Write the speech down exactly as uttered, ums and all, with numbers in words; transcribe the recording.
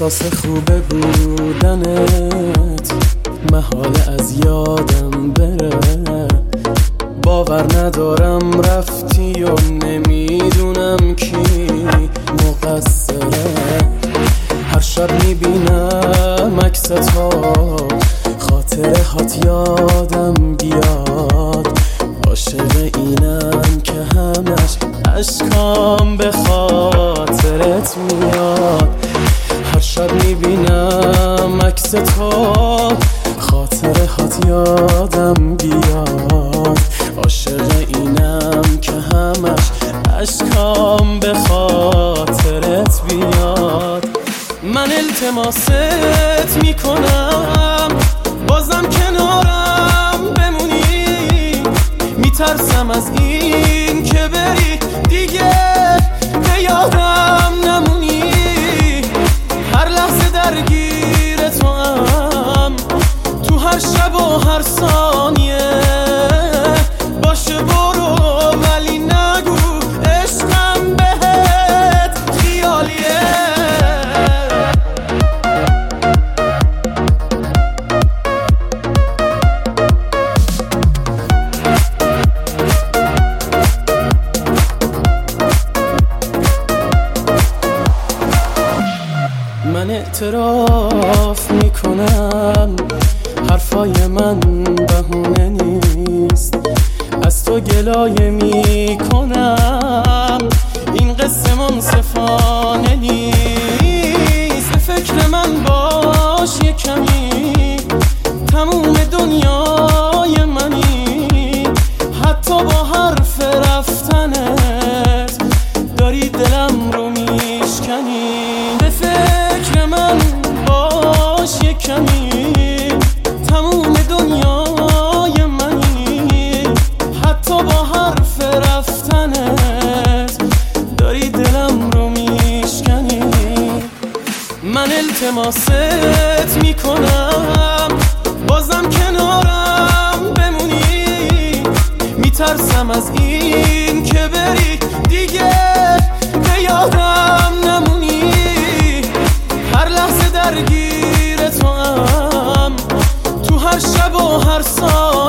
احساس خوبه بودنت محاله از یادم بره. باور ندارم رفتی و نمیدونم کی مقصره. هر شب میبینم عکستو، خاطره هات یادم بیاد. عاشق اینم که همش عشقام به خاطرت میاد. هر شب میبینم عکستو، خاطره هات یادم بیاد. عاشق اینم که همش عشقام به خاطرت بیاد. من التماست میکنم بازم کنارم بمونی. میترسم از این که بری دیگه به یادم نمونی. هر لحظه درگیر تو هم، تو هر شب و هر ثانیه. باشه برو ولی نگو عشقم بهت خیالیه. من اعتراف میکنم حرفای من بهونه نیست. از تو گلایه میکنم این قصه منصفانه نیست. به فکر من باش یه کمی، تموم دنیای منی. حتی با حرف رفتنت داری دلم رو میشکنی. به فکر من باش یه کمی، تموم دنیای منی. حتی با حرف رفتنت داری دلم رو میشکنی. من التماست میکنم بازم کنارم بمونی. میترسم از این که بری دیگه به یادم نمونی. هر لحظه درگیر تو هم، تو هر شب و هر سال.